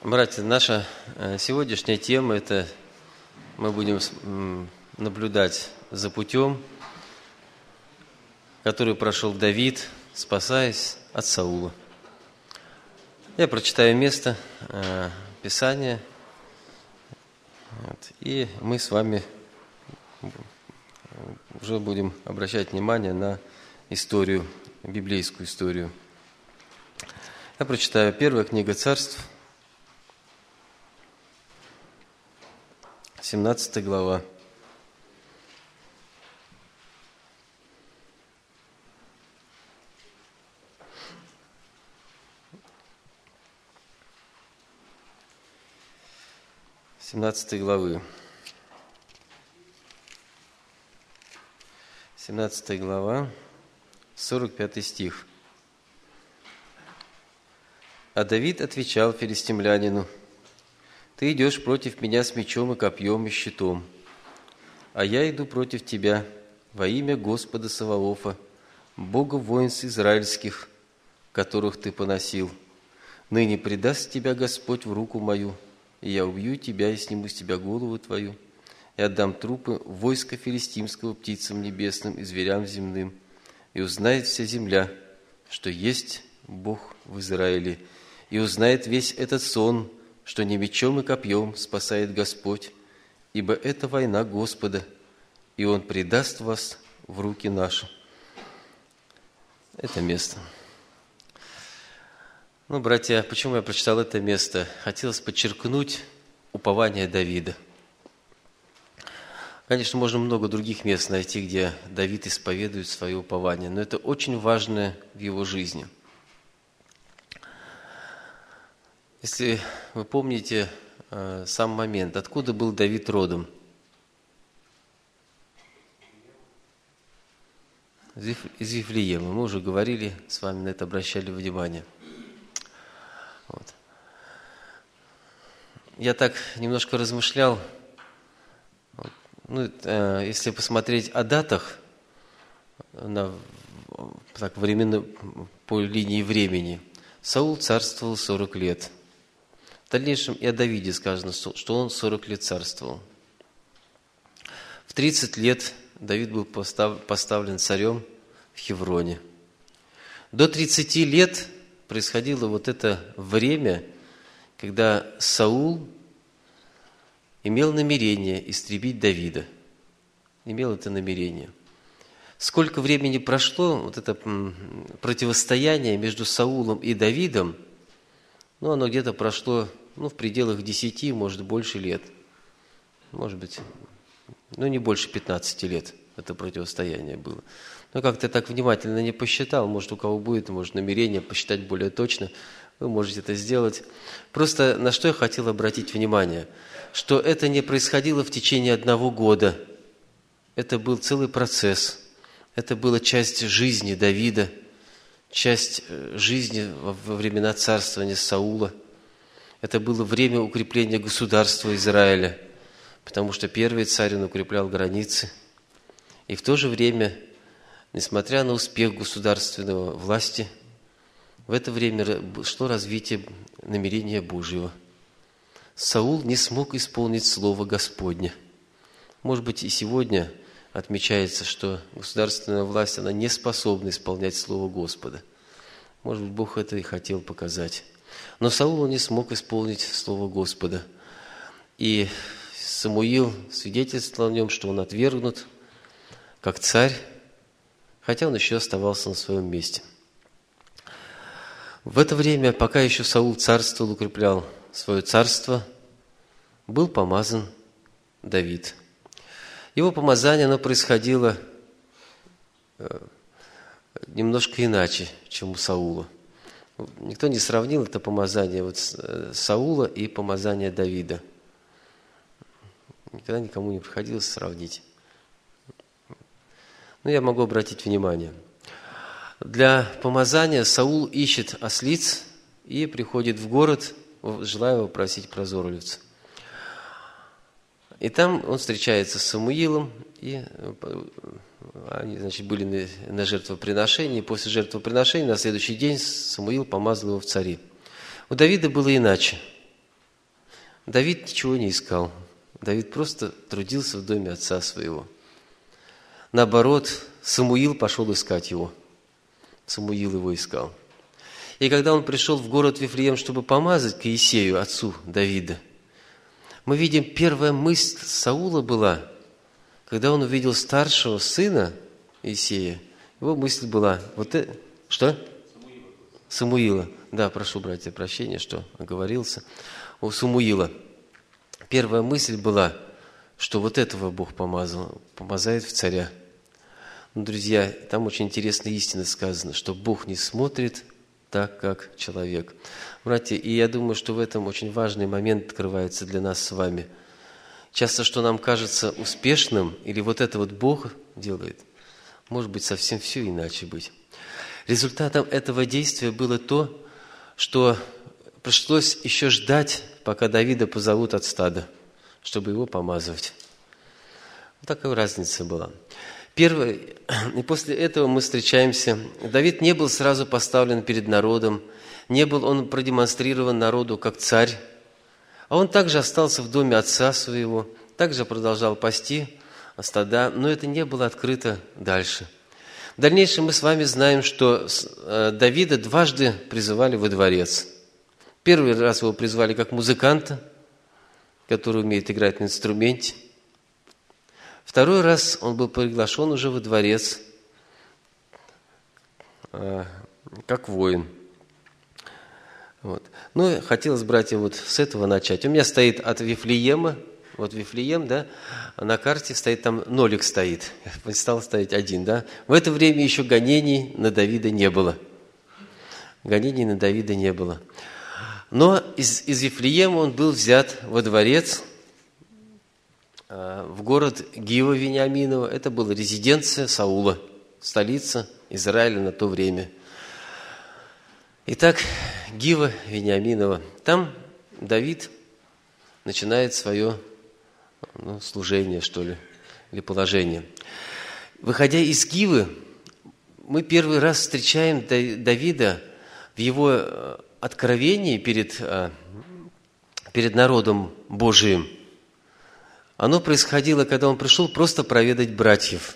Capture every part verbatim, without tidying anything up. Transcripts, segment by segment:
Братья, наша сегодняшняя тема – это мы будем наблюдать за путем, который прошел Давид, спасаясь от Саула. Я прочитаю место Писания, и мы с вами уже будем обращать внимание на историю, библейскую историю. Я прочитаю первая книга Царств, семнадцатая глава. семнадцатой главы. семнадцатая глава, сорок пятый стих. А Давид отвечал филистимлянину: «Ты идешь против меня с мечом и копьем и щитом, а я иду против тебя во имя Господа Саваофа, Бога воинств израильских, которых ты поносил. Ныне предаст тебя Господь в руку мою, и я убью тебя и сниму с тебя голову твою, и отдам трупы войска филистимского птицам небесным и зверям земным, и узнает вся земля, что есть Бог в Израиле, и узнает весь этот сон, что не мечом и копьем спасает Господь, ибо это война Господа, и Он предаст вас в руки наши». Это место. Ну, братья, почему я прочитал это место? Хотелось подчеркнуть упование Давида. Конечно, можно много других мест найти, где Давид исповедует свое упование, но это очень важное в его жизни. Если вы помните э, сам момент, откуда был Давид родом? Из Вифлеема. Мы уже говорили, с вами на это обращали внимание. Вот. Я так немножко размышлял. Ну, э, если посмотреть о датах, на, так, временно, по линии времени, Саул царствовал сорок лет. В дальнейшем и о Давиде сказано, что он сорок лет царствовал. В тридцать лет Давид был поставлен царем в Хевроне. До тридцати лет происходило вот это время, когда Саул имел намерение истребить Давида. Имел это намерение. Сколько времени прошло, вот это противостояние между Саулом и Давидом, ну, оно где-то прошло, ну, в пределах десяти, может, больше лет. Может быть, ну, не больше пятнадцати лет это противостояние было. Но как-то так внимательно не посчитал. Может, у кого будет, может, намерение посчитать более точно, вы можете это сделать. Просто на что я хотел обратить внимание, что это не происходило в течение одного года. Это был целый процесс. Это была часть жизни Давида, часть жизни во времена царствования Саула. Это было время укрепления государства Израиля, потому что первый царь, он укреплял границы. И в то же время, несмотря на успех государственного власти, в это время шло развитие намерения Божьего. Саул не смог исполнить слово Господне. Может быть, и сегодня отмечается, что государственная власть, она не способна исполнять слово Господа. Может быть, Бог это и хотел показать. Но Саул не смог исполнить слово Господа. И Самуил свидетельствовал о нем, что он отвергнут как царь, хотя он еще оставался на своем месте. В это время, пока еще Саул царствовал, укреплял свое царство, был помазан Давид. Его помазание, оно происходило немножко иначе, чем у Саула. Никто не сравнил это помазание вот Саула и помазание Давида. Никогда никому не приходилось сравнить. Но я могу обратить внимание. Для помазания Саул ищет ослиц и приходит в город, желая его просить прозорливца. И там он встречается с Самуилом, и они, значит, были на жертвоприношении. После жертвоприношения на следующий день Самуил помазал его в цари. У Давида было иначе. Давид ничего не искал. Давид просто трудился в доме отца своего. Наоборот, Самуил пошел искать его. Самуил его искал. И когда он пришел в город Вифлеем, чтобы помазать к Иисею, отцу Давида, мы видим, первая мысль Саула была, когда он увидел старшего сына Иисея, его мысль была, вот это, что? Самуила. Самуила. Да, прошу, братья, прощения, что оговорился. У Самуила. Первая мысль была, что вот этого Бог помазал, помазает в царя. Но, друзья, там очень интересная истина сказана, что Бог не смотрит так, как человек. Братья, и я думаю, что в этом очень важный момент открывается для нас с вами. Часто, что нам кажется успешным, или вот это вот Бог делает, может быть, совсем все иначе быть. Результатом этого действия было то, что пришлось еще ждать, пока Давида позовут от стада, чтобы его помазывать. Вот такая разница была. Первое, и после этого мы встречаемся. Давид не был сразу поставлен перед народом, не был он продемонстрирован народу как царь, а он также остался в доме отца своего, также продолжал пасти стада, но это не было открыто дальше. В дальнейшем мы с вами знаем, что Давида дважды призывали во дворец. Первый раз его призвали как музыканта, который умеет играть на инструменте. Второй раз он был приглашен уже во дворец как воин. Вот. Ну, хотелось, братья, вот с этого начать. У меня стоит от Вифлеема, вот Вифлеем, да, на карте стоит, там нолик стоит. Я стал ставить один, да. В это время еще гонений на Давида не было. Гонений на Давида не было. Но из, из Вифлеема он был взят во дворец, в город Гива Вениаминова. Это была резиденция Саула, столица Израиля на то время. Итак, Гива Вениаминова. Там Давид начинает свое ну, служение, что ли, или положение. Выходя из Гивы, мы первый раз встречаем Давида в его откровении перед, перед народом Божиим. Оно происходило, когда он пришел просто проведать братьев.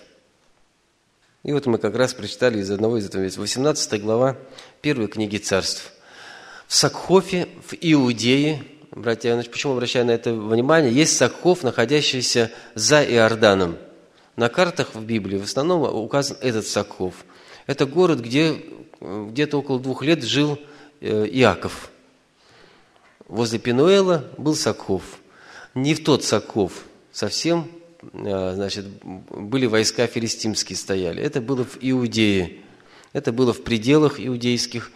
И вот мы как раз прочитали из одного из этого, восемнадцатая глава первой книги Царств. В Сакхофе, в Иудее, братья, значит, почему обращаю на это внимание, есть Сакхоф, находящийся за Иорданом. На картах в Библии в основном указан этот Сакхоф. Это город, где где-то около двух лет жил Иаков. Возле Пенуэла был Сакхоф. Не в тот Сакхоф совсем, значит, были войска филистимские стояли. Это было в Иудее. Это было в пределах иудейских,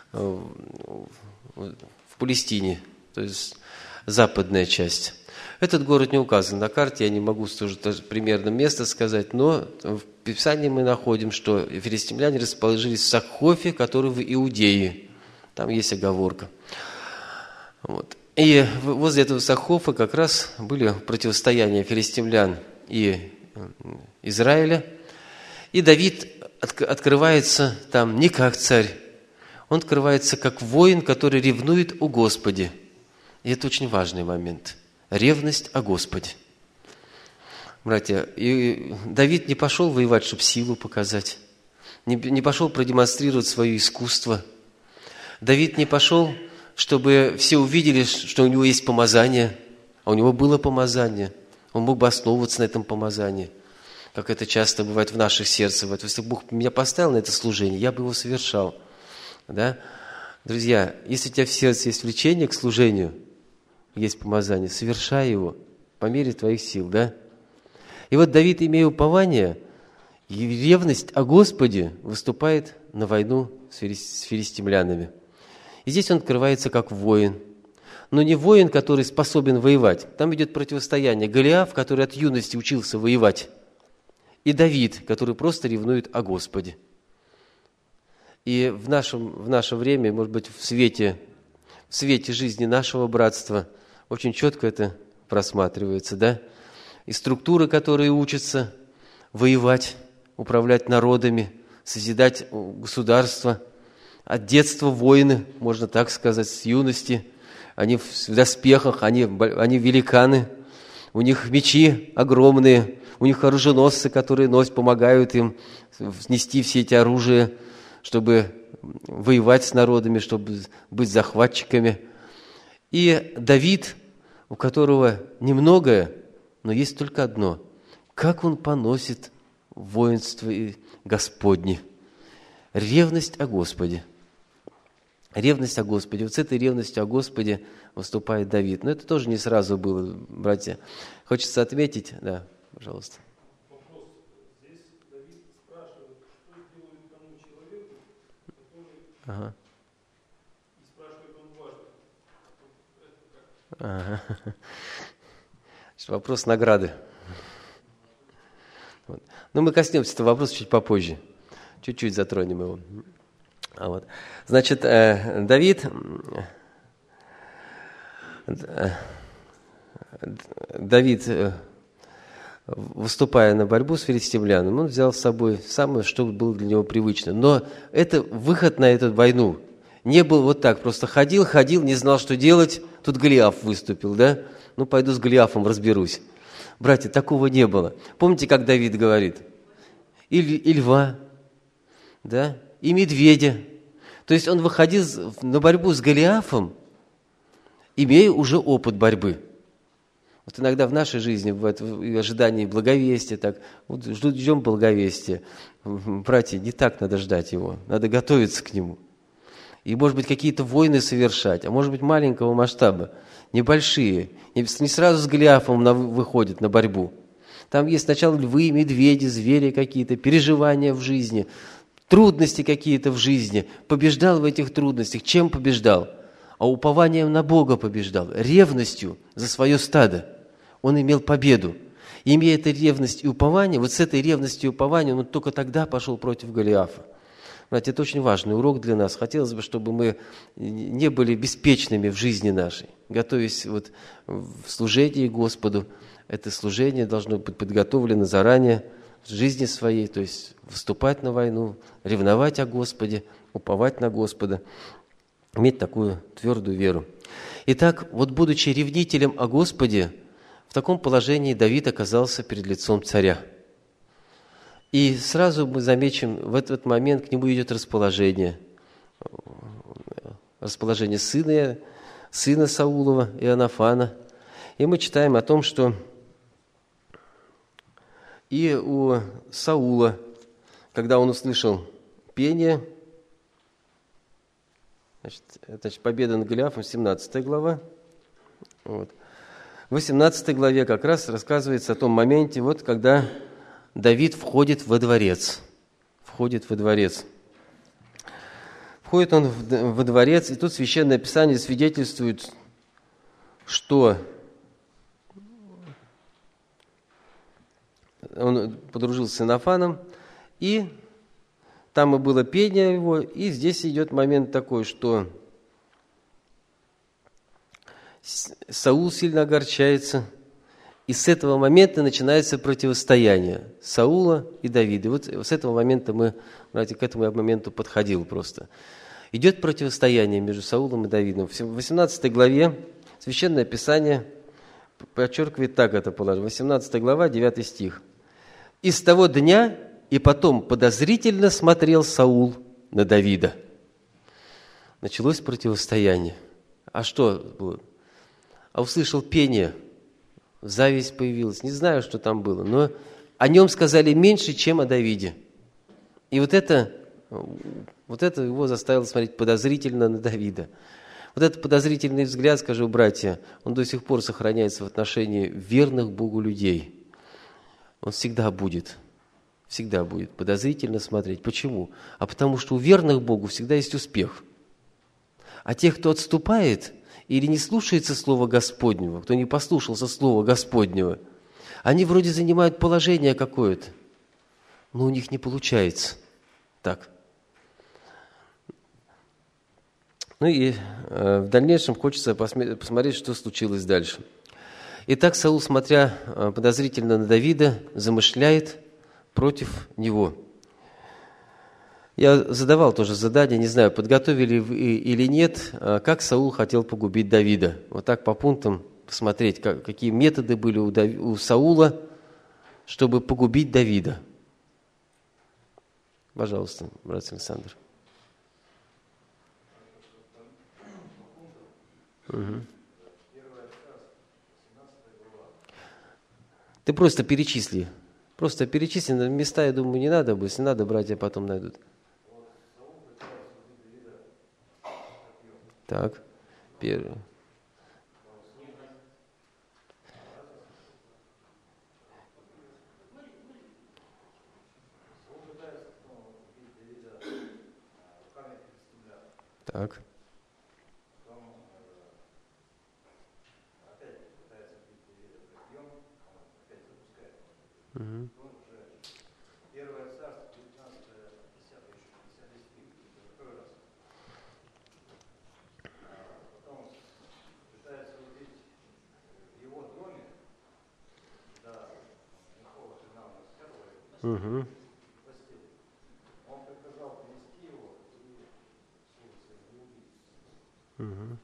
в Палестине, то есть западная часть. Этот город не указан на карте, я не могу тоже примерно место сказать, но в Писании мы находим, что филистимляне расположились в Сакхофе, который в Иудее. Там есть оговорка. Вот. И возле этого Сакхофа как раз были противостояния филистимлян и Израиля. И Давид открывается там не как царь, он открывается как воин, который ревнует о Господе. И это очень важный момент. Ревность о Господе. Братья, и Давид не пошел воевать, чтобы силу показать. Не, не пошел продемонстрировать свое искусство. Давид не пошел, чтобы все увидели, что у него есть помазание. А у него было помазание. Он мог бы основываться на этом помазании. Как это часто бывает в наших сердцах. Если Бог меня поставил на это служение, я бы его совершал. Да? Друзья, если у тебя в сердце есть влечение к служению, есть помазание, совершай его по мере твоих сил, да? И вот Давид, имея упование, и ревность о Господе, выступает на войну с филистимлянами. И здесь он открывается как воин. Но не воин, который способен воевать. Там идет противостояние. Голиаф, который от юности учился воевать, и Давид, который просто ревнует о Господе. И в, нашем, в наше время, может быть, в свете, в свете жизни нашего братства очень четко это просматривается, да? И структуры, которые учатся воевать, управлять народами, созидать государство. От детства воины, можно так сказать, с юности они в доспехах, они, они великаны, у них мечи огромные, у них оруженосцы, которые носят, помогают им снести все эти оружия, чтобы воевать с народами, чтобы быть захватчиками. И Давид, у которого немногое, но есть только одно. Как он поносит воинство Господне. Ревность о Господе. Ревность о Господе. Вот с этой ревностью о Господе выступает Давид. Но это тоже не сразу было, братья. Хочется отметить, да, пожалуйста. Вопрос. Здесь Давид спрашивает, что сделали тому человеку, который Ага. и спрашивает он дважды. Ага. Вопрос награды. Вот. Но мы коснемся этого вопроса чуть попозже. Чуть-чуть затронем его. А вот. Значит, Давид, Давид, выступая на борьбу с филистимлянами, он взял с собой самое, что было для него привычно. Но это выход на эту войну не был вот так. Просто ходил, ходил, не знал, что делать. Тут Голиаф выступил, да? Ну, пойду с Голиафом разберусь. Братья, такого не было. Помните, как Давид говорит? И, и льва, да? И медведя. То есть он выходил на борьбу с Голиафом, имея уже опыт борьбы. Вот иногда в нашей жизни, в ожидании благовестия, так, вот ждем благовестия. Братья, не так надо ждать его, надо готовиться к нему. И, может быть, какие-то войны совершать, а может быть, маленького масштаба, небольшие. Не сразу с Голиафом на, выходит на борьбу. Там есть сначала львы, медведи, звери какие-то, переживания в жизни, трудности какие-то в жизни. Побеждал в этих трудностях. Чем побеждал? А упованием на Бога побеждал. Ревностью за свое стадо. Он имел победу. И имея эту ревность и упование, вот с этой ревностью и упованием он только тогда пошел против Голиафа. Знаете, это очень важный урок для нас. Хотелось бы, чтобы мы не были беспечными в жизни нашей, готовясь вот в служении Господу. Это служение должно быть подготовлено заранее в жизни своей, то есть выступать на войну, ревновать о Господе, уповать на Господа, иметь такую твердую веру. Итак, вот будучи ревнителем о Господе, в таком положении Давид оказался перед лицом царя. И сразу мы замечим, в этот момент к нему идет расположение. Расположение сына, сына Саулова, Иоаннафана. И мы читаем о том, что и у Саула, когда он услышал пение, значит, значит, победа над Голиафом, семнадцатая глава. Вот. В восемнадцатой главе как раз рассказывается о том моменте, вот когда Давид входит во дворец. Входит во дворец. Входит он во дворец, и тут Священное Писание свидетельствует, что он подружился с Иоаннафаном, и там и было пение его, и здесь идет момент такой, что Саул сильно огорчается, и с этого момента начинается противостояние Саула и Давида. И вот с этого момента мы, знаете, к этому моменту подходил просто. Идет противостояние между Саулом и Давидом. В восемнадцатой главе Священное Писание подчеркивает так это положение. восемнадцатая глава, девятый стих. «И с того дня и потом подозрительно смотрел Саул на Давида». Началось противостояние. А что было? А услышал пение, зависть появилась. Не знаю, что там было, но о нем сказали меньше, чем о Давиде. И вот это, вот это его заставило смотреть подозрительно на Давида. Вот этот подозрительный взгляд, скажу, братья, он до сих пор сохраняется в отношении верных Богу людей. Он всегда будет, всегда будет подозрительно смотреть. Почему? А потому что у верных Богу всегда есть успех. А тех, кто отступает или не слушается Слова Господнего, кто не послушался Слова Господнего, они вроде занимают положение какое-то, но у них не получается так. Ну и э, в дальнейшем хочется посмотреть, что случилось дальше. Итак, Саул, смотря э, подозрительно на Давида, замышляет против него. Я задавал тоже задание, не знаю, подготовили вы или нет, как Саул хотел погубить Давида. Вот так по пунктам посмотреть, как, какие методы были у, Дави, у Саула, чтобы погубить Давида. Пожалуйста, брат Александр. Угу. Ты просто перечисли. Просто перечисли места, я думаю, не надо бы. Если надо, братья потом найдут. Так, первый. Так. Угу. Угу. Угу.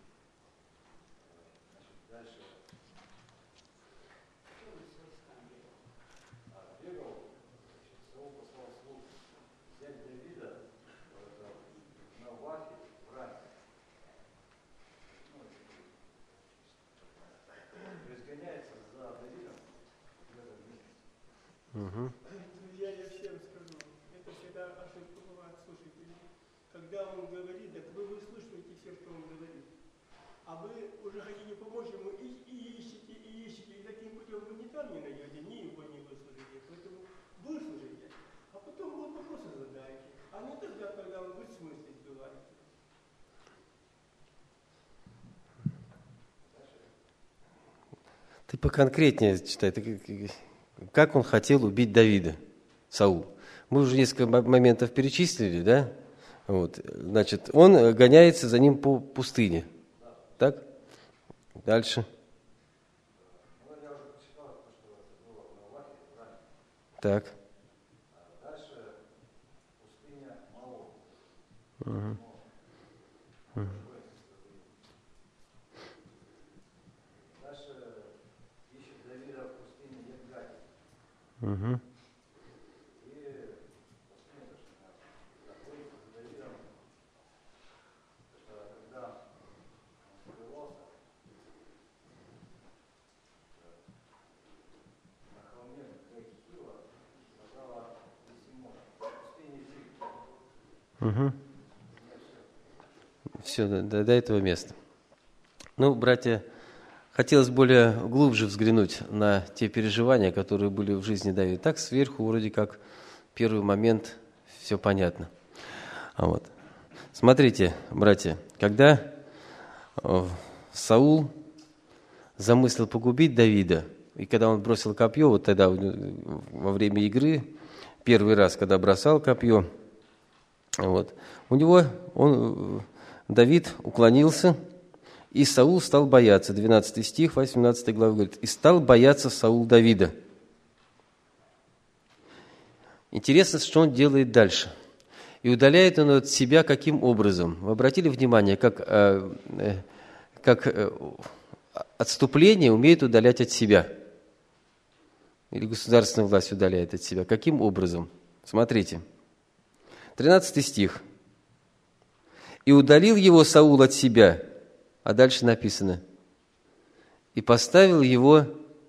Угу. Я, я всем скажу, это всегда ошибка бывает слушателей. Когда он говорит, так вы выслушиваете все, что он говорит. А вы уже хотите помочь ему и, и ищете, и ищете, и таким путем вы ни там не найдете, ни его не выслушаете. Поэтому выслушайте, а потом вот вопросы задайте. А не тогда, когда вы в смысле сбиваете. Ты поконкретнее читай. Как он хотел убить Давида, Саул? Мы уже несколько моментов перечислили, да? Вот. Значит, он гоняется за ним по пустыне. Так? Дальше. Так. Угу. Угу. Угу. Угу. Все, до, до этого места. Ну, братья, хотелось более глубже взглянуть на те переживания, которые были в жизни Давида. Так, сверху вроде как первый момент все понятно. А вот. Смотрите, братья, когда Саул замыслил погубить Давида, и когда он бросил копье, вот тогда во время игры, первый раз, когда бросал копье, вот, у него, он, Давид уклонился, и Саул стал бояться. двенадцатый стих, восемнадцатой главы говорит, «И стал бояться Саул Давида». Интересно, что он делает дальше. И удаляет он от себя каким образом? Вы обратили внимание, как, как отступление умеет удалять от себя? Или государственная власть удаляет от себя? Каким образом? Смотрите. тринадцатый стих. «И удалил его Саул от себя». А дальше написано. «И поставил его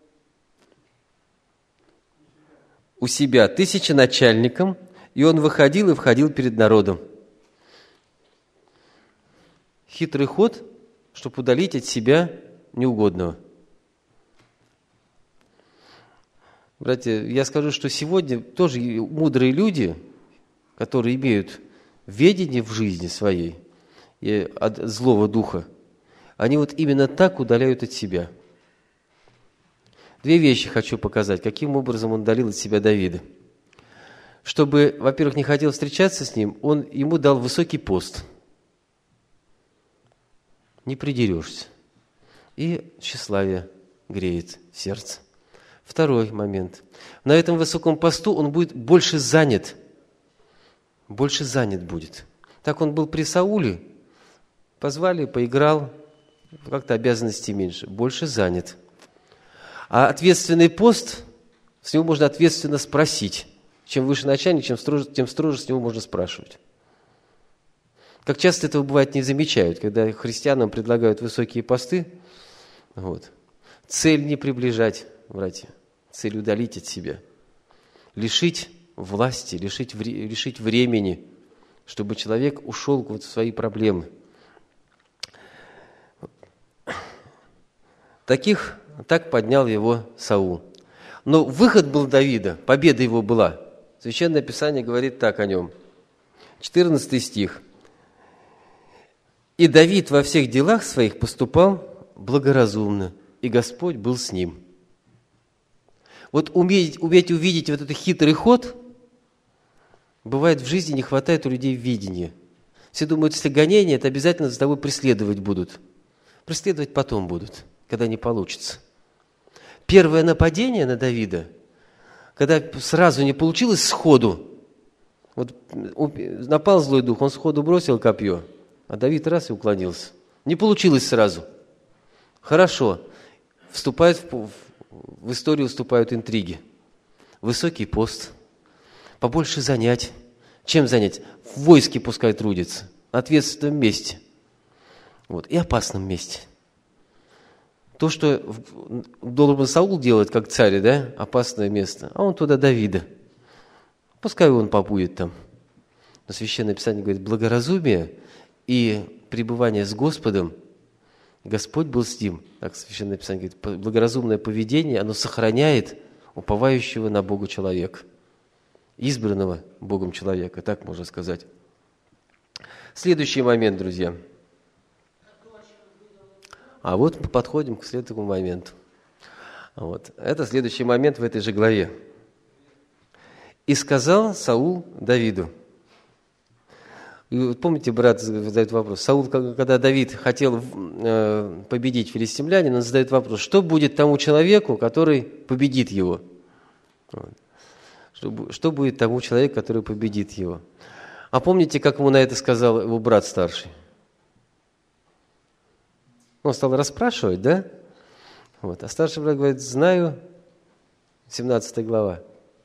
у себя тысяченачальником, и он выходил и входил перед народом». Хитрый ход, чтобы удалить от себя неугодного. Братья, я скажу, что сегодня тоже мудрые люди, которые имеют ведение в жизни своей и от злого духа, они вот именно так удаляют от себя. Две вещи хочу показать, каким образом он удалил от себя Давида. Чтобы, во-первых, не хотел встречаться с ним, он ему дал высокий пост. Не придерешься. И тщеславие греет сердце. Второй момент. На этом высоком посту он будет больше занят, больше занят будет. Так он был при Сауле, позвали, поиграл, как-то обязанностей меньше, больше занят. А ответственный пост, с него можно ответственно спросить. Чем выше начальник, чем строже, тем строже с него можно спрашивать. Как часто этого бывает не замечают, когда христианам предлагают высокие посты. Вот. Цель не приближать, братья, цель удалить от себя. Лишить власти, лишить, лишить времени, чтобы человек ушел вот в свои проблемы. Таких, так поднял его Саул. Но выход был Давида, победа его была. Священное Писание говорит так о нем. четырнадцатый стих. «И Давид во всех делах своих поступал благоразумно, и Господь был с ним». Вот уметь, уметь увидеть вот этот хитрый ход, бывает в жизни не хватает у людей видения. Все думают, если гонения, это обязательно за тобой преследовать будут. Преследовать потом будут, когда не получится. Первое нападение на Давида, когда сразу не получилось сходу, вот напал злой дух, он сходу бросил копье, а Давид раз и уклонился. Не получилось сразу. Хорошо. Вступают в, в историю вступают интриги. Высокий пост. Побольше занять. Чем занять? В войске пускай трудится. На ответственном месте. Вот. И опасном месте. То, что должен был Саул делать, как царь, да, опасное место, а он туда Давида. Пускай он побудет там. Но Священное Писание говорит, благоразумие и пребывание с Господом, Господь был с ним. Так Священное Писание говорит, благоразумное поведение, оно сохраняет уповающего на Бога человека, избранного Богом человека, так можно сказать. Следующий момент, друзья. А вот мы подходим к следующему моменту. Вот. Это следующий момент в этой же главе. «И сказал Саул Давиду». И вот помните, брат задает вопрос. Саул, когда Давид хотел победить филистимлянина, он задает вопрос, что будет тому человеку, который победит его? Вот. Что, что будет тому человеку, который победит его? А помните, как ему на это сказал его брат старший? Он стал расспрашивать, да? Вот. А старший брат говорит, знаю, семнадцатая глава.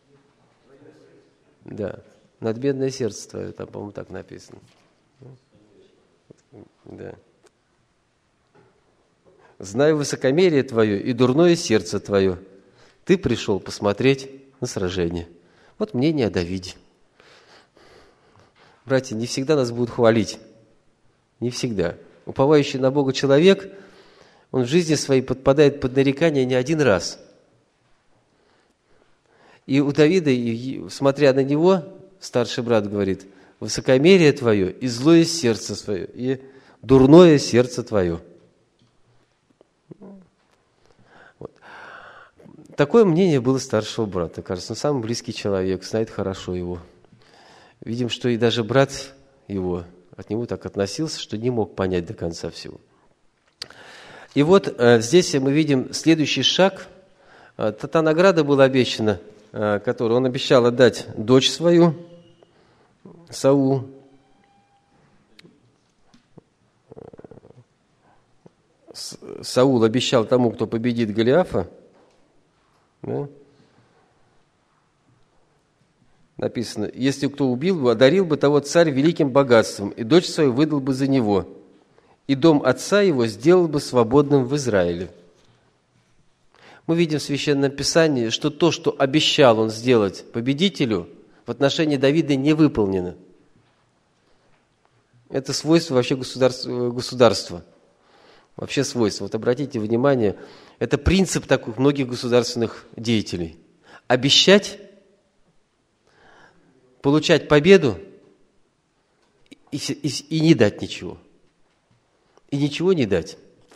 Да. Надменное сердце твое, там, по-моему, так написано. Да. Знаю высокомерие твое и дурное сердце твое. Ты пришел посмотреть на сражение. Вот мнение о Давиде. Братья, не всегда нас будут хвалить. Не всегда. Уповающий на Бога человек, он в жизни своей подпадает под нарекания не один раз. И у Давида, и, смотря на него, старший брат говорит, высокомерие твое и злое сердце свое, и дурное сердце твое. Вот. Такое мнение было старшего брата, кажется, он самый близкий человек, знает хорошо его. Видим, что и даже брат его от него так относился, что не мог понять до конца всего. И вот э, здесь мы видим следующий шаг. Э, та награда была обещана, э, которую он обещал отдать дочь свою, Саул. Саул обещал тому, кто победит Голиафа. Да? Написано, если кто убил бы, одарил бы того царь великим богатством, и дочь свою выдал бы за него, и дом отца его сделал бы свободным в Израиле. Мы видим в Священном Писании, что то, что обещал он сделать победителю, в отношении Давида не выполнено. Это свойство вообще государства. государства. Вообще свойство. Вот обратите внимание, это принцип таких многих государственных деятелей. Обещать, получать победу и, и, и не дать ничего. И ничего не дать.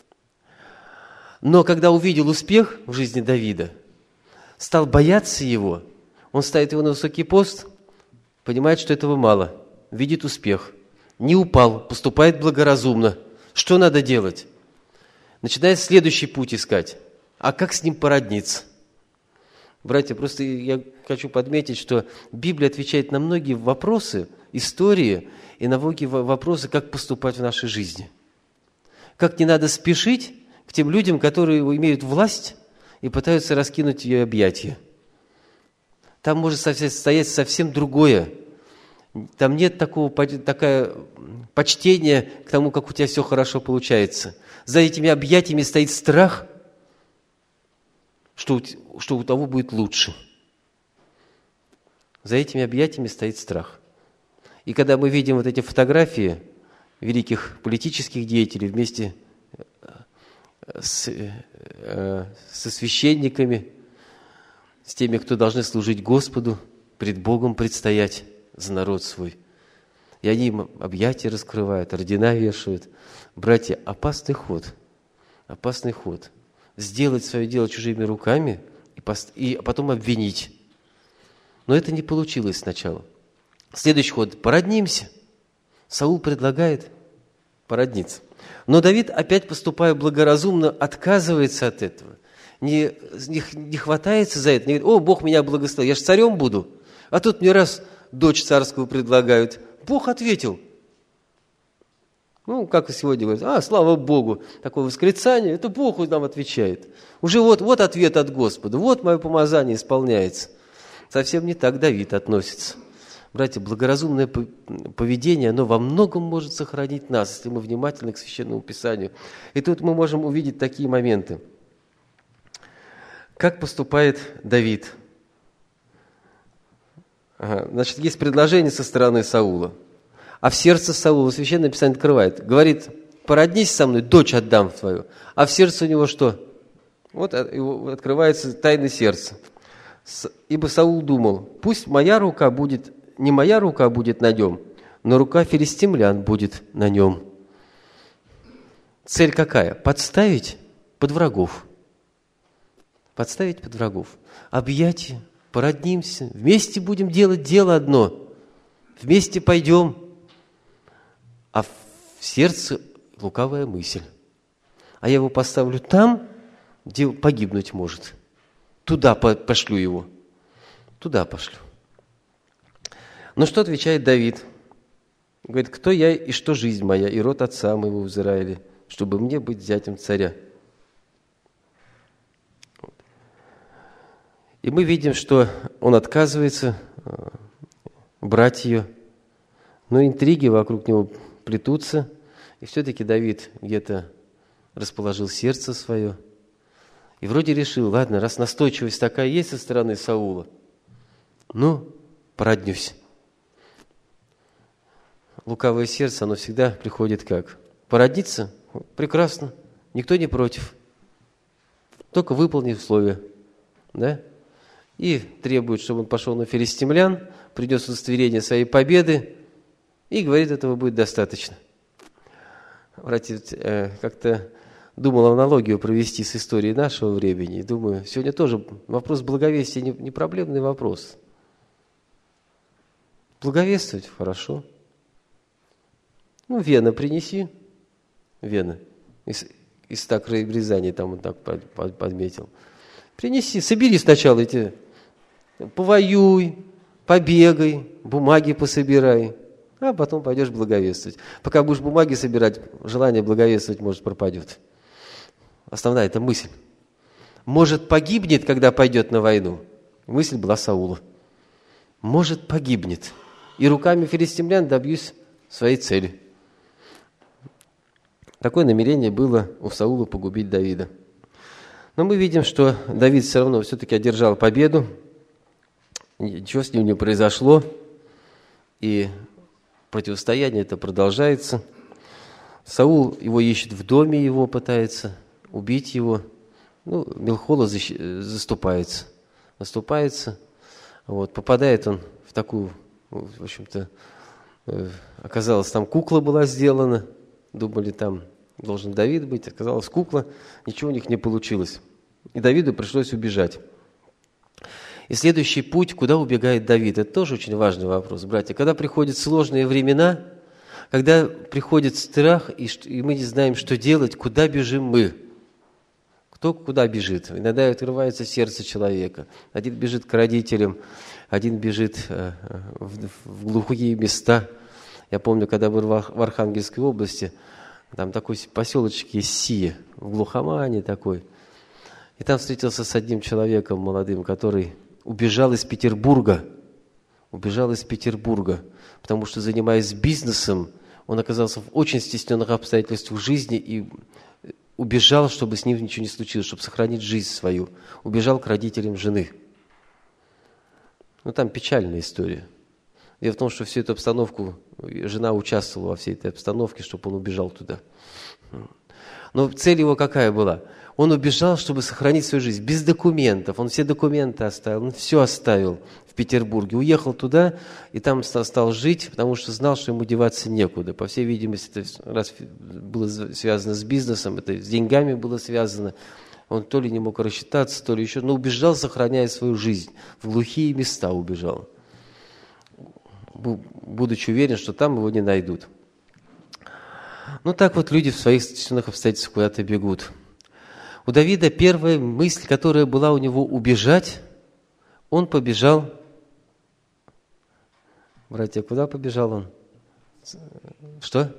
Но когда увидел успех в жизни Давида, стал бояться его, он ставит его на высокий пост, понимает, что этого мало, видит успех, не упал, поступает благоразумно. Что надо делать? Начинает следующий путь искать. А как с ним породниться? Братья, просто я хочу подметить, что Библия отвечает на многие вопросы, истории и наводит вопросы, как поступать в нашей жизни. Как не надо спешить к тем людям, которые имеют власть и пытаются раскинуть ее объятия. Там может стоять совсем другое. Там нет такого такое почтения к тому, как у тебя все хорошо получается. За этими объятиями стоит страх, что, что у того будет лучше. За этими объятиями стоит страх. И когда мы видим вот эти фотографии великих политических деятелей вместе с, э, со священниками, с теми, кто должны служить Господу, пред Богом предстоять за народ свой. И они им объятия раскрывают, ордена вешают. Братья, опасный ход, опасный ход. Сделать свое дело чужими руками и, пост- и потом обвинить. Но это не получилось сначала. Следующий ход. Породнимся. Саул предлагает породниться. Но Давид, опять поступая благоразумно, отказывается от этого. Не, не, не хватается за это. Не говорит: о, Бог меня благословил, я же царем буду. А тут мне раз дочь царскую предлагают. Бог ответил. Ну, как и сегодня говорят: а, слава Богу, такое восклицание, это Бог нам отвечает. Уже вот, вот ответ от Господа, вот мое помазание исполняется. Совсем не так Давид относится. Братья, благоразумное поведение, оно во многом может сохранить нас, если мы внимательны к Священному Писанию. И тут мы можем увидеть такие моменты. Как поступает Давид? Ага, значит, есть предложение со стороны Саула. А в сердце Саула Священное Писание открывает. Говорит: породнись со мной, дочь отдам твою. А в сердце у него что? Вот открывается тайна сердца. Ибо Саул думал: пусть моя рука будет, не моя рука будет на нем, но рука филистимлян будет на нем. Цель какая? Подставить под врагов. Подставить под врагов. Объятия, породнимся, вместе будем делать дело одно. Вместе пойдем. А в сердце лукавая мысль. А я его поставлю там, где погибнуть может. Туда пошлю его. Туда пошлю. Но что отвечает Давид? Говорит: кто я и что жизнь моя, и род отца моего в Израиле, чтобы мне быть зятем царя? И мы видим, что он отказывается брать ее, но интриги вокруг него плетутся, и все-таки Давид где-то расположил сердце свое, и вроде решил: ладно, раз настойчивость такая есть со стороны Саула, ну, породнюсь. Лукавое сердце, оно всегда приходит как? Породниться? Прекрасно, никто не против. Только выполни условия, да? И требует, чтобы он пошел на филистимлян, принес удостоверение своей победы, и говорит, этого будет достаточно. Братья, как-то думал аналогию провести с историей нашего времени. И думаю, сегодня тоже вопрос благовестия не, не проблемный вопрос. Благовествовать хорошо. Ну, вена принеси. Вена. Из, из ста краеобрезаний там он так под, под, подметил. Принеси, собери сначала эти, повоюй, побегай, бумаги пособирай, а потом пойдешь благовествовать. Пока будешь бумаги собирать, желание благовествовать, может, пропадет. Основная эта мысль. Может, погибнет, когда пойдет на войну. Мысль была Саула. Может, погибнет. И руками филистимлян добьюсь своей цели. Такое намерение было у Саула погубить Давида. Но мы видим, что Давид все равно все-таки одержал победу. Ничего с ним не произошло. И противостояние это продолжается. Саул его ищет в доме его, пытается убить его. Ну, Мелхола заступается. Заступается. Вот, попадает он в такую, в общем-то, оказалось, там кукла была сделана. Думали, там должен Давид быть. Оказалось, кукла. Ничего у них не получилось. И Давиду пришлось убежать. И следующий путь, куда убегает Давид, это тоже очень важный вопрос, братья. Когда приходят сложные времена, когда приходит страх, и мы не знаем, что делать, куда бежим мы? Кто куда бежит? Иногда открывается сердце человека. Один бежит к родителям, один бежит в, в глухие места. Я помню, когда был в Архангельской области, там такой поселочек есть Сия, в глухомане такой. И там встретился с одним человеком молодым, который убежал из Петербурга. Убежал из Петербурга, потому что, занимаясь бизнесом, он оказался в очень стесненных обстоятельствах жизни и убежал, чтобы с ним ничего не случилось, чтобы сохранить жизнь свою. Убежал к родителям жены. Ну, там печальная история. Дело в том, что всю эту обстановку, жена участвовала во всей этой обстановке, чтобы он убежал туда. Но цель его какая была? Он убежал, чтобы сохранить свою жизнь, без документов. Он все документы оставил, он все оставил в Петербурге. Уехал туда и там стал, стал жить, потому что знал, что ему деваться некуда. По всей видимости, это раз было связано с бизнесом, это с деньгами было связано. Он то ли не мог рассчитаться, то ли еще, но убежал, сохраняя свою жизнь. В глухие места убежал, будучи уверен, что там его не найдут. Ну, так вот люди в своих стесненных обстоятельствах куда-то бегут. У Давида первая мысль, которая была у него убежать, он побежал. Братья, куда побежал он? Что?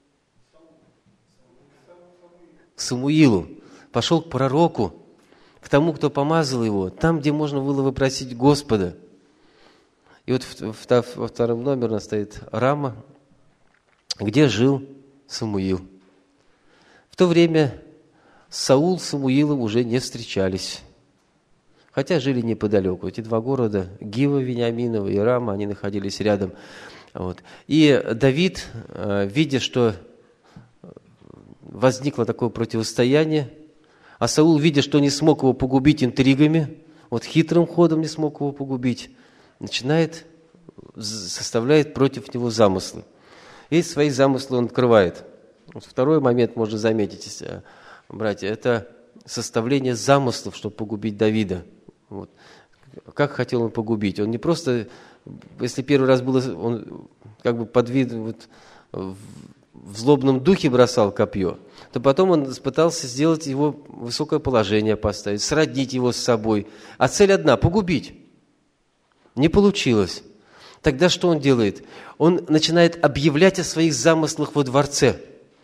К Самуилу. Пошел к пророку, к тому, кто помазал его, там, где можно было выпросить Господа. И вот во втором номере у нас стоит Рама, где жил Самуил. В то время Саул с Самуилом уже не встречались, хотя жили неподалеку. Эти два города, Гива Вениаминова и Рама, они находились рядом. Вот. И Давид, видя, что возникло такое противостояние, а Саул, видя, что не смог его погубить интригами, вот хитрым ходом не смог его погубить, начинает, составляет против него замыслы. И свои замыслы он открывает. Вот второй момент можно заметить, братья, это составление замыслов, чтобы погубить Давида. Вот. Как хотел он погубить? Он не просто, если первый раз было, он как бы под видом, вот, в злобном духе бросал копье, то потом он пытался сделать его высокое положение поставить, сроднить его с собой. А цель одна – погубить. Не получилось. Тогда что он делает? Он начинает объявлять о своих замыслах во дворце.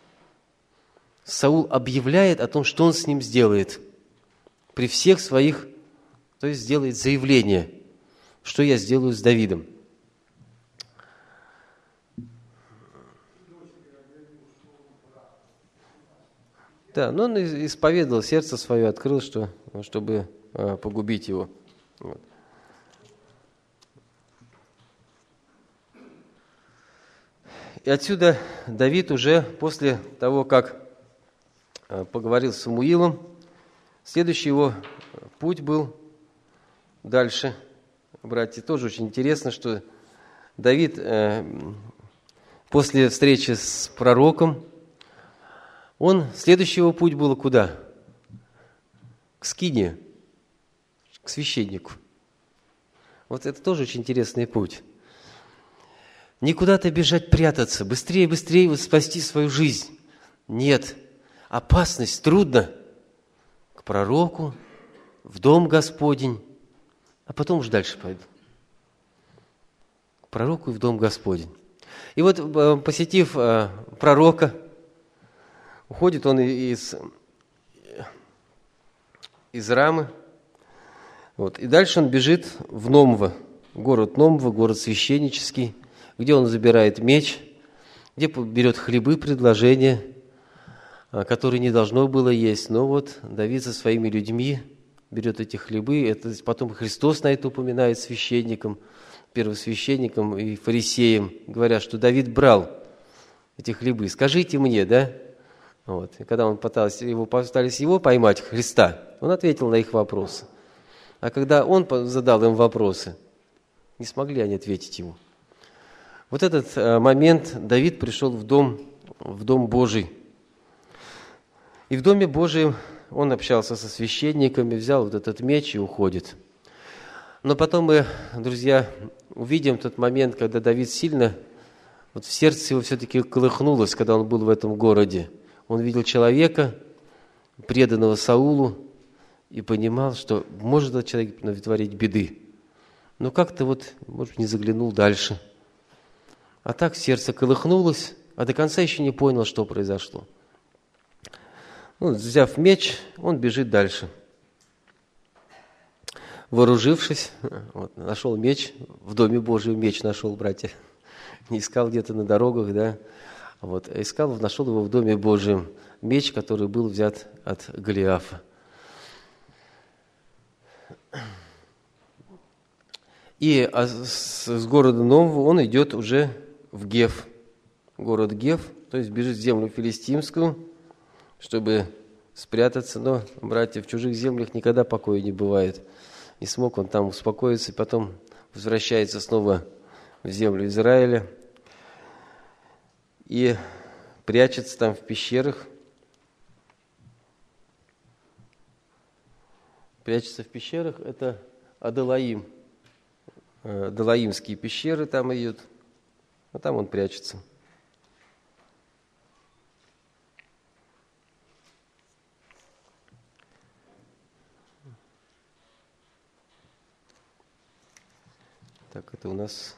Саул объявляет о том, что он с ним сделает. При всех своих, то есть сделает заявление, что я сделаю с Давидом. Да, но он исповедовал, сердце свое открыл, что, чтобы погубить его. Вот. И отсюда Давид уже после того, как поговорил с Самуилом, следующий его путь был дальше. Братья, тоже очень интересно, что Давид после встречи с пророком, он, следующий его путь был куда? К скине, к священнику. Вот это тоже очень интересный путь. Не куда-то бежать, прятаться, быстрее, быстрее вот спасти свою жизнь. Нет, опасность, трудно. К пророку, в дом Господень, а потом уж дальше пойду. К пророку и в дом Господень. И вот, посетив пророка, уходит он из, из Рамы, вот, и дальше он бежит в Номва, город Номва, город священнический, где он забирает меч, где берет хлебы, предложения, которые не должно было есть. Но вот Давид со своими людьми берет эти хлебы, это потом Христос на это упоминает священникам, первосвященникам и фарисеям, говоря, что Давид брал эти хлебы. Скажите мне, да? Вот. И когда он пытался его, пытались его поймать, Христа, он ответил на их вопросы. А когда он задал им вопросы, не смогли они ответить ему. Вот этот момент Давид пришел в дом, в дом Божий. И в доме Божьем он общался со священниками, взял вот этот меч и уходит. Но потом мы, друзья, увидим тот момент, когда Давид сильно, вот в сердце его все-таки колыхнулось, когда он был в этом городе. Он видел человека, преданного Саулу, и понимал, что может этот человек натворить беды. но как-то вот, может быть, не заглянул дальше. А так сердце колыхнулось, а до конца еще не понял, что произошло. Ну, взяв меч, он бежит дальше. Вооружившись, вот, нашел меч, в Доме Божьем меч нашел, братья. Не искал где-то на дорогах, да. Вот, искал, нашел его в Доме Божьем. Меч, который был взят от Голиафа. И с города Нового он идет уже в Геф. Город Геф, то есть бежит в землю филистимскую, чтобы спрятаться. Но, братья, в чужих землях никогда покоя не бывает. Не смог он там успокоиться, и потом возвращается снова в землю Израиля и прячется там в пещерах. Прячется в пещерах, это Адалаим. Адалаимские пещеры там идут, а там он прячется. Так, это у нас...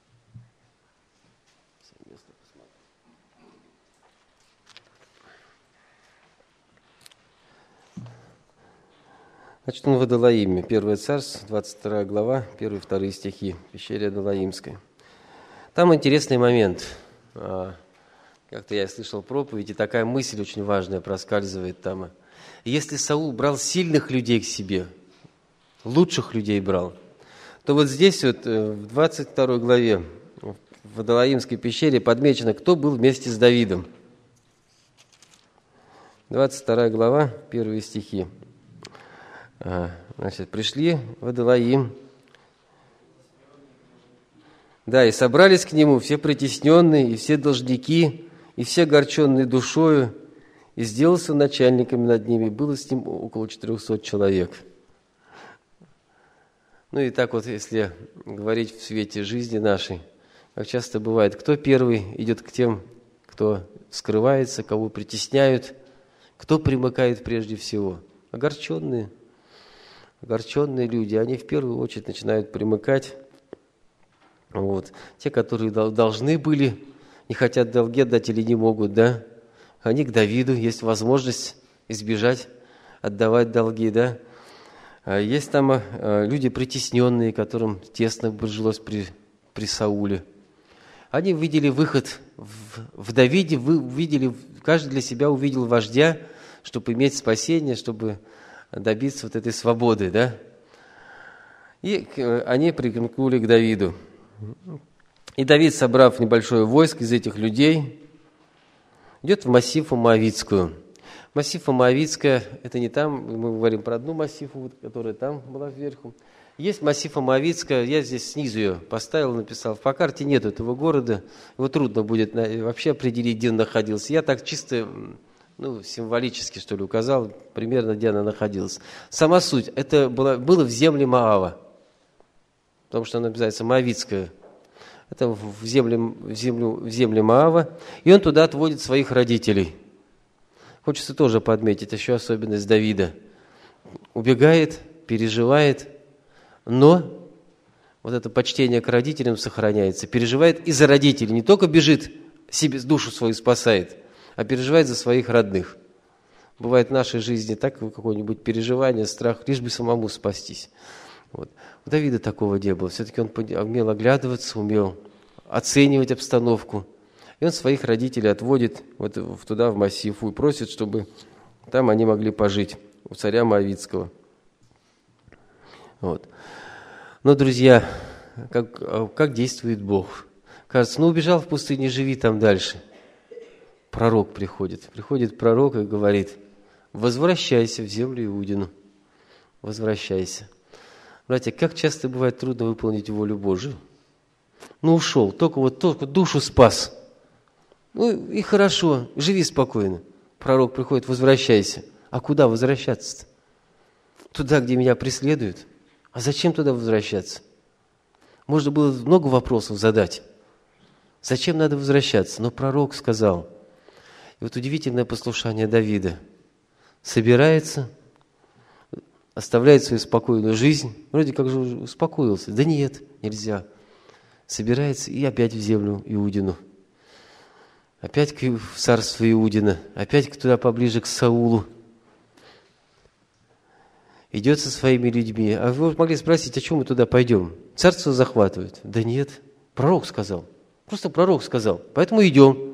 Значит, он в Адалаиме. Первое царство, двадцать вторая глава, первые и вторые стихи, в пещере Адалаимской. Там интересный момент. Как-то я слышал проповедь, и такая мысль очень важная проскальзывает там. Если Саул брал сильных людей к себе, лучших людей брал, то вот здесь вот в двадцать второй главе в Адалаимской пещере подмечено, кто был вместе с Давидом. двадцать вторая глава, первые стихи. Значит, пришли в Адалаим, да, и собрались к нему все притесненные, и все должники, и все огорченные душою, и сделался начальниками над ними, было с ним около четырехсот человек. Ну и так вот, если говорить в свете жизни нашей, как часто бывает, кто первый идет к тем, кто скрывается, кого притесняют, кто примыкает прежде всего? Огорченные. Огорченные люди, они в первую очередь начинают примыкать. Вот. Те, которые должны были, не хотят долги отдать или не могут, да, они к Давиду, есть возможность избежать, отдавать долги, да. Есть там люди притесненные, которым тесно жилось при, при Сауле. Они увидели выход в, в Давиде, вы увидели, каждый для себя увидел вождя, чтобы иметь спасение, чтобы добиться вот этой свободы, да. И они примкнули к Давиду. И Давид, собрав небольшое войско из этих людей, идет в массив Моавитскую. Массив Моавитская, это не там, мы говорим про одну массиву, которая там была вверху. Есть массив Моавитская, я здесь снизу ее поставил, написал. По карте нет этого города, его трудно будет вообще определить, где он находился. Я так чисто... ну, символически, что ли, указал, примерно, где она находилась. Сама суть, это было, было в земле Моава, потому что она называется Моавитская. Это в земле, в, землю, в земле Моава, и он туда отводит своих родителей. Хочется тоже подметить еще особенность Давида. Убегает, переживает, но вот это почтение к родителям сохраняется. Переживает и за родителей, не только бежит, себе душу свою спасает, а переживает за своих родных. Бывает в нашей жизни так какое-нибудь переживание, страх, лишь бы самому спастись. Вот. У Давида такого не было. Все-таки он умел оглядываться, умел оценивать обстановку. И он своих родителей отводит вот туда, в массив, и просит, чтобы там они могли пожить, у царя Моавитского. Вот. Но, друзья, как, как действует Бог? Кажется, ну убежал в пустыне, живи там дальше. Пророк приходит. Приходит пророк и говорит: возвращайся в землю Иудину. Возвращайся. Братья, как часто бывает трудно выполнить волю Божию? Ну, ушел, только вот только душу спас. Ну, и хорошо, живи спокойно. Пророк приходит: возвращайся. А куда возвращаться-то? Туда, где меня преследуют. А зачем туда возвращаться? Можно было много вопросов задать. Зачем надо возвращаться? Но пророк сказал. И вот удивительное послушание Давида. Собирается, оставляет свою спокойную жизнь. Вроде как же уже успокоился. Да нет, нельзя. Собирается и опять в землю Иудину. Опять в царство Иудина. Опять туда поближе к Саулу. Идет со своими людьми. А вы могли спросить, а чем мы туда пойдем? Царство захватывают. Да нет, пророк сказал. Просто пророк сказал. Поэтому идем.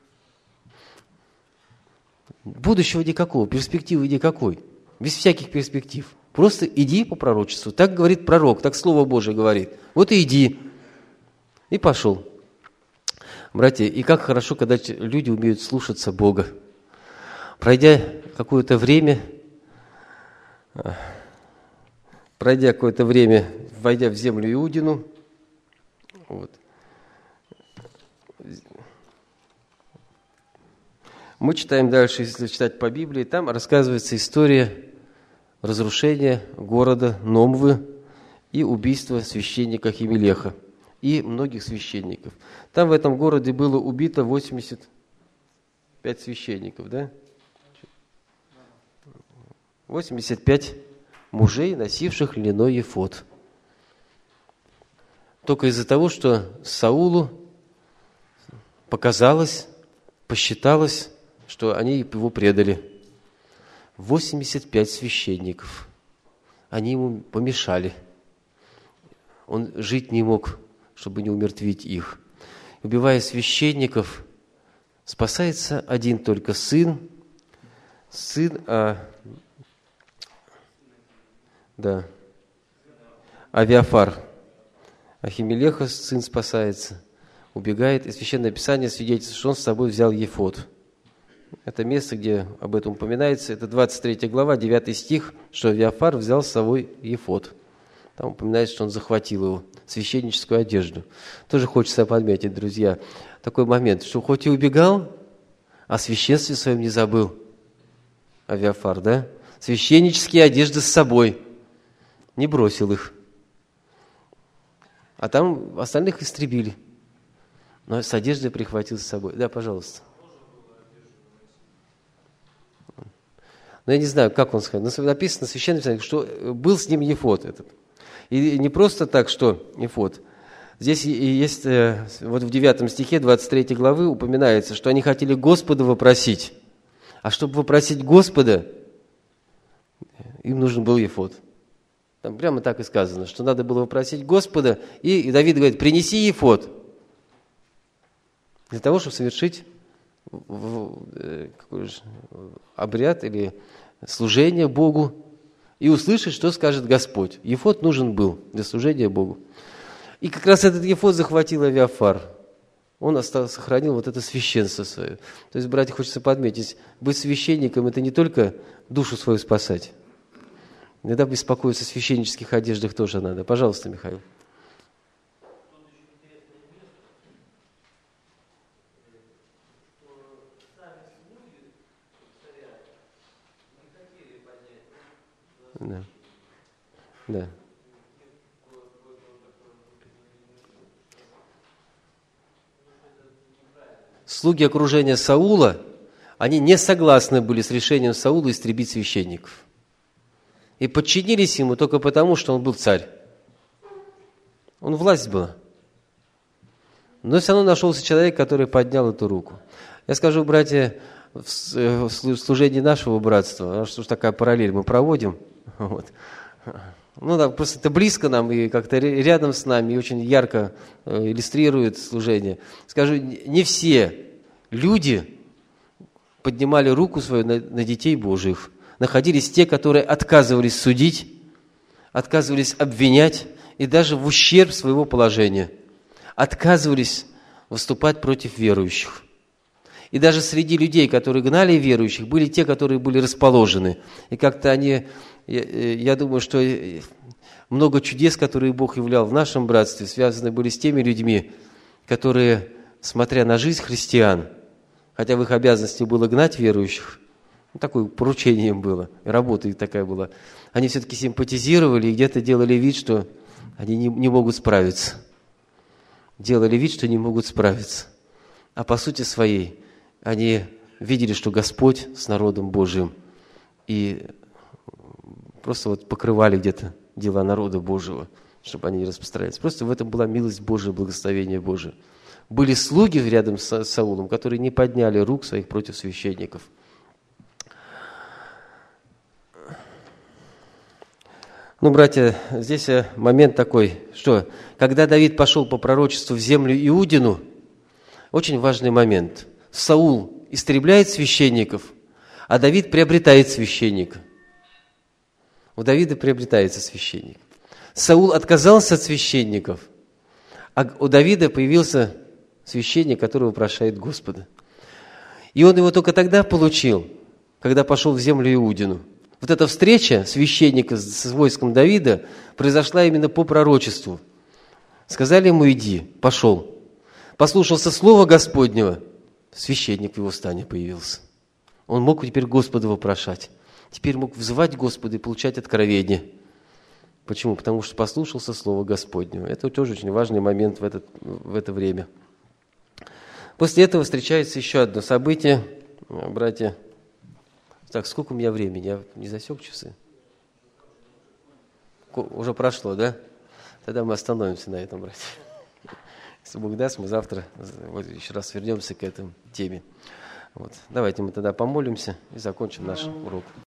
Будущего никакого, перспективы никакой. Без всяких перспектив. Просто иди по пророчеству. Так говорит пророк, так Слово Божие говорит. Вот и иди. И пошел. Братья, и как хорошо, когда люди умеют слушаться Бога. Пройдя какое-то время, пройдя какое-то время, войдя в землю Иудину, вот, мы читаем дальше, если читать по Библии, там рассказывается история разрушения города Номвы и убийства священника Химелеха и многих священников. Там в этом городе было убито восемьдесят пять священников, да? восемьдесят пять мужей, носивших льняной ефод. Только из-за того, что Саулу показалось, посчиталось, что они его предали. восемьдесят пять священников. Они ему помешали. Он жить не мог, чтобы не умертвить их. Убивая священников, спасается один только сын, сын а, да, Авиафар. Ахимелеха сын спасается, убегает, и Священное Писание свидетельствует, что он с собой взял ефод. Это место, где об этом упоминается, это двадцать третья глава, девятый стих, что Авиафар взял с собой ефод. Там упоминается, что он захватил его, священническую одежду. Тоже хочется подметить, друзья, такой момент, что хоть и убегал, о священстве своем не забыл. Авиафар, да? Священнические одежды с собой. Не бросил их. А там остальных истребили. Но с одеждой прихватил с собой. Да, пожалуйста. Но я не знаю, как он сказал. Но написано в Священном Писании, что был с ним ефод этот. И не просто так, что ефод. Здесь есть, вот в девятом стихе двадцать третьей главы упоминается, что они хотели Господа вопросить. А чтобы вопросить Господа, им нужен был ефод. Там прямо так и сказано, что надо было вопросить Господа, и, и Давид говорит, принеси ефод. Для того, чтобы совершить какой же, обряд или служение Богу и услышать, что скажет Господь. Ефод нужен был для служения Богу. И как раз этот ефод захватил Авиафар. Он остался, сохранил вот это священство свое. То есть, братья, хочется подметить, быть священником – это не только душу свою спасать. Иногда беспокоиться о священнических одеждах тоже надо. Пожалуйста, Михаил. Да. Да. Слуги окружения Саула, они не согласны были с решением Саула истребить священников. И подчинились ему только потому, что он был царь. Он власть была. Но все равно нашелся человек, который поднял эту руку. Я скажу, братья, в служении нашего братства, что ж такая параллель мы проводим, вот. Ну да, просто это близко нам и как-то рядом с нами, и очень ярко иллюстрирует служение. Скажу, не все люди поднимали руку свою на, на детей Божьих. Находились те, которые отказывались судить, отказывались обвинять и даже в ущерб своего положения. Отказывались выступать против верующих. И даже среди людей, которые гнали верующих, были те, которые были расположены. И как-то они, я, я думаю, что много чудес, которые Бог являл в нашем братстве, связаны были с теми людьми, которые, смотря на жизнь христиан, хотя в их обязанности было гнать верующих, ну, такое поручение им было, работа их такая была, они все-таки симпатизировали и где-то делали вид, что они не, не могут справиться. Делали вид, что не могут справиться. А по сути своей они видели, что Господь с народом Божьим, и просто вот покрывали где-то дела народа Божьего, чтобы они не распространялись. Просто в этом была милость Божия, благословение Божие. Были слуги рядом с Саулом, которые не подняли рук своих против священников. Ну, братья, здесь момент такой, что когда Давид пошел по пророчеству в землю Иудину, очень важный момент. Саул истребляет священников, а Давид приобретает священника. У Давида приобретается священник. Саул отказался от священников, а у Давида появился священник, который вопрошает Господа. И он его только тогда получил, когда пошел в землю Иудину. Вот эта встреча священника с войском Давида произошла именно по пророчеству. Сказали ему: иди, пошел. Послушался слова Господнего, священник в его стане появился. Он мог теперь Господа вопрошать. Теперь мог взывать Господа и получать откровение. Почему? Потому что послушался слова Господнего. Это тоже очень важный момент в, этот, в это время. После этого встречается еще одно событие, братья. Так, сколько у меня времени? Я не засек часы? Уже прошло, да? Тогда мы остановимся на этом, братья. Если Бог даст, мы завтра вот еще раз вернемся к этой теме. Вот. Давайте мы тогда помолимся и закончим наш урок.